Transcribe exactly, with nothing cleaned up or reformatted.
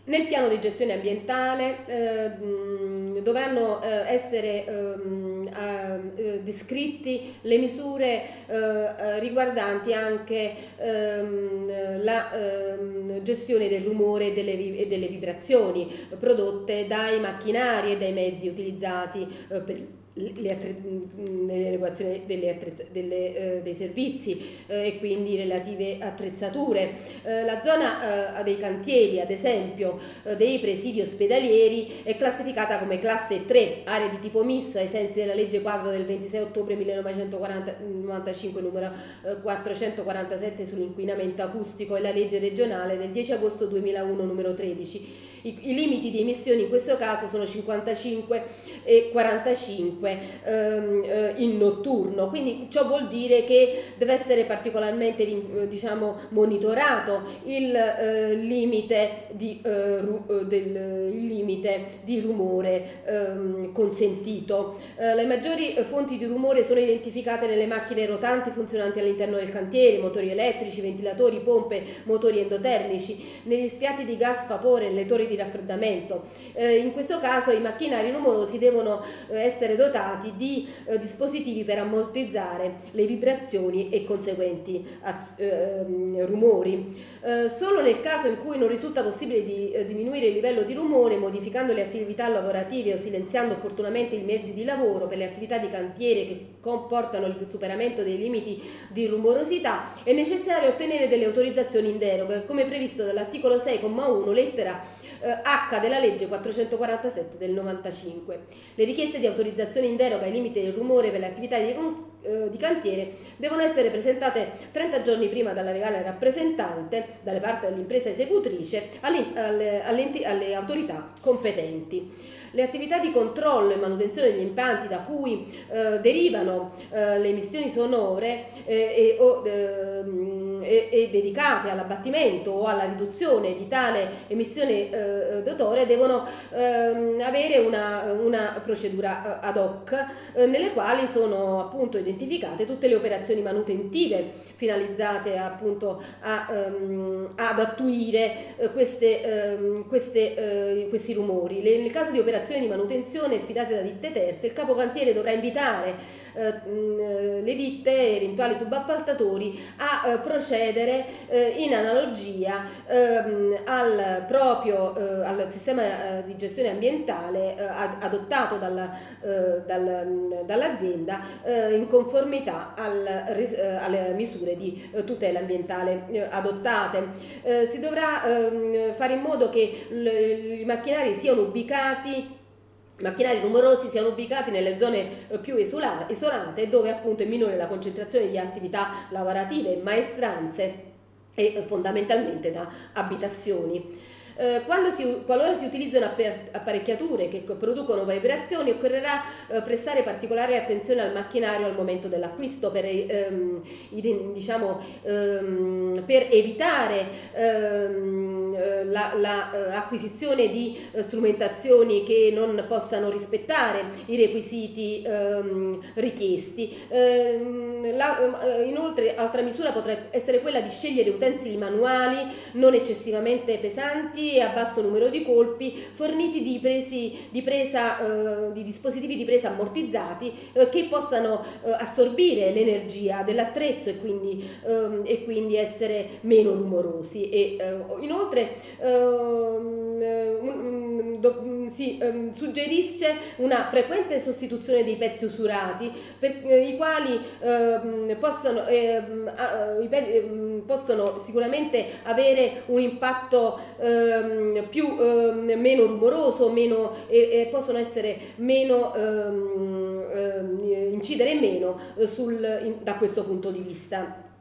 Nel piano di gestione ambientale eh, mh, dovranno eh, essere ehm, eh, descritti le misure eh, riguardanti anche ehm, la ehm, gestione del rumore e delle, vi- e delle vibrazioni prodotte dai macchinari e dai mezzi utilizzati eh, per le attre- nell'erogazione delle attrezz- delle, eh, dei servizi eh, e quindi relative attrezzature. Eh, la zona eh, dei cantieri, ad esempio eh, dei presidi ospedalieri, è classificata come classe tre, area di tipo misto ai sensi della legge quadro del ventisei ottobre millenovecentonovantacinque numero eh, quattrocentoquarantasette sull'inquinamento acustico e la legge regionale del dieci agosto duemilauno numero tredici. I, I limiti di emissioni in questo caso sono cinquantacinque e quarantacinque ehm, eh, in notturno, quindi ciò vuol dire che deve essere particolarmente eh, diciamo monitorato il eh, limite di eh, ru, eh, del il limite di rumore ehm, consentito. Eh, le maggiori fonti di rumore sono identificate nelle macchine rotanti funzionanti all'interno del cantiere, motori elettrici, ventilatori, pompe, motori endotermici, negli sfiati di gas vapore, nelle torri di raffreddamento. Eh, in questo caso i macchinari rumorosi devono eh, essere dotati di eh, dispositivi per ammortizzare le vibrazioni e conseguenti az- eh, rumori. Eh, solo nel caso in cui non risulta possibile di eh, diminuire il livello di rumore modificando le attività lavorative o silenziando opportunamente i mezzi di lavoro per le attività di cantiere che comportano il superamento dei limiti di rumorosità, è necessario ottenere delle autorizzazioni in deroga, come previsto dall'articolo sei comma uno lettera H della legge quattrocentoquarantasette del novantacinque. Le richieste di autorizzazione in deroga ai limiti del rumore per le attività di, eh, di cantiere devono essere presentate trenta giorni prima dalla legale rappresentante, dalle parti dell'impresa esecutrice, alle, alle, alle, alle autorità competenti. Le attività di controllo e manutenzione degli impianti da cui eh, derivano eh, le emissioni sonore eh, e, o, eh, e, e dedicate all'abbattimento o alla riduzione di tale emissione eh, d'odore devono eh, avere una, una procedura ad hoc eh, nelle quali sono appunto identificate tutte le operazioni manutentive finalizzate appunto a, um, ad attuire uh, queste, um, queste, uh, questi rumori. Le, nel caso di operazioni di manutenzione affidate da ditte terze, il capocantiere dovrà invitare Uh, le ditte e eventuali subappaltatori a uh, procedere uh, in analogia uh, al proprio uh, al sistema uh, di gestione ambientale uh, ad, adottato dalla, uh, dal, dall'azienda uh, in conformità al, uh, alle misure di uh, tutela ambientale uh, adottate. Uh, si dovrà uh, fare in modo che l- i macchinari siano ubicati macchinari numerosi siano ubicati nelle zone più isolate dove appunto è minore la concentrazione di attività lavorative e maestranze e fondamentalmente da abitazioni. Eh, quando si, qualora si utilizzano apparecchiature che producono vibrazioni, occorrerà eh, prestare particolare attenzione al macchinario al momento dell'acquisto per, ehm, diciamo, ehm, per evitare ehm, la, la eh, acquisizione di eh, strumentazioni che non possano rispettare i requisiti ehm, richiesti. Ehm, la, eh, inoltre, altra misura potrebbe essere quella di scegliere utensili manuali non eccessivamente pesanti e a basso numero di colpi, forniti di, presi, di, presa, eh, di dispositivi di presa ammortizzati eh, che possano eh, assorbire l'energia dell'attrezzo e quindi, eh, e quindi essere meno rumorosi. E, eh, inoltre eh, do, si eh, suggerisce una frequente sostituzione dei pezzi usurati per eh, i quali eh, possono, eh, i pezzi, eh, possono sicuramente avere un impatto eh, più eh, meno rumoroso, meno, e, e possono essere meno ehm, eh, incidere meno sul, in, da questo punto di vista.